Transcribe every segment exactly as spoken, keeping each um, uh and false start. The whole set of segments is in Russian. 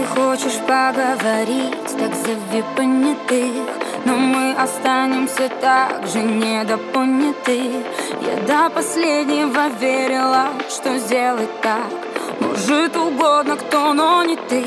хочешь поговорить, так зови понятых. Но мы останемся так же недопоняты. Я до последнего верила, что сделать так может угодно кто, но не ты.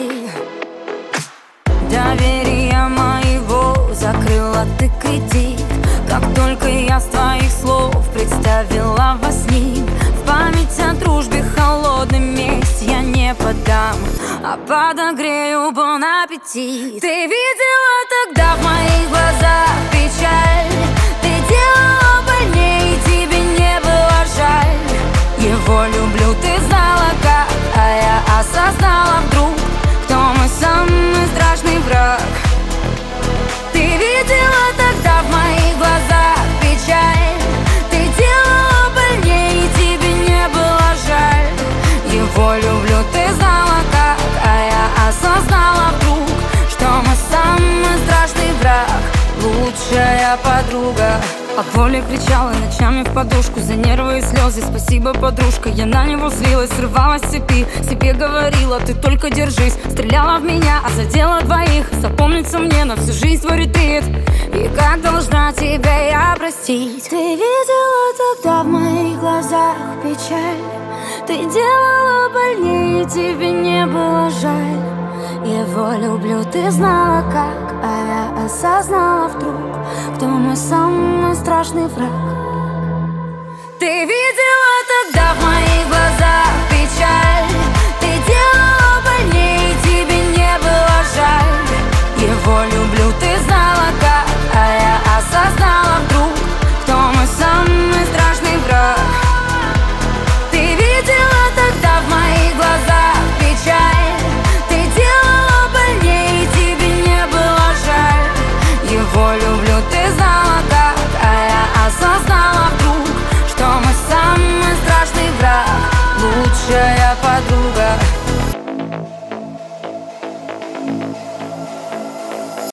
Доверия моего закрыла ты кредит. Как только я с твоих слов представила вас с ним, в память о дружбе холодный месть я не подам, а подогрею бон аппетит. Ты видела тогда в моих глазах печаль, ты делала больнее, и тебе не было жаль. Его люблю, ты знала как, а я осознала вдруг, кто мой самый страшный враг. Ты видела тогда в моих глазах печаль, ты делала больнее, и тебе не было жаль. Его люблю, ты знала как, а я осознала вдруг, что мой самый страшный враг, лучшая подруга. От боли кричала ночами в подушку, за нервы и слезы спасибо, подружка. Я на него злилась, срывалась с цепи, себе говорила, ты только держись. Стреляла в меня, а задела двоих, запомнится мне на всю жизнь твой ретрит. И как должна тебя я простить? Ты видела тогда в моих глазах печаль, ты делала больнее, тебе не было жаль. Его люблю, ты знала как, а я осознала вдруг, кто мой самый страшный враг. Ты видела тогда в моих глазах печаль, ты делала больнее, и тебе не было жаль. Его люблю, ты знала как, а я осознала вдруг, кто мой самый страшный враг. Ты видела тогда в моих глазах печаль, ты делала больнее, и тебе не было жаль. Его люблю, ты знала как, а я осознала вдруг, что мой самый страшный враг, лучшая подруга.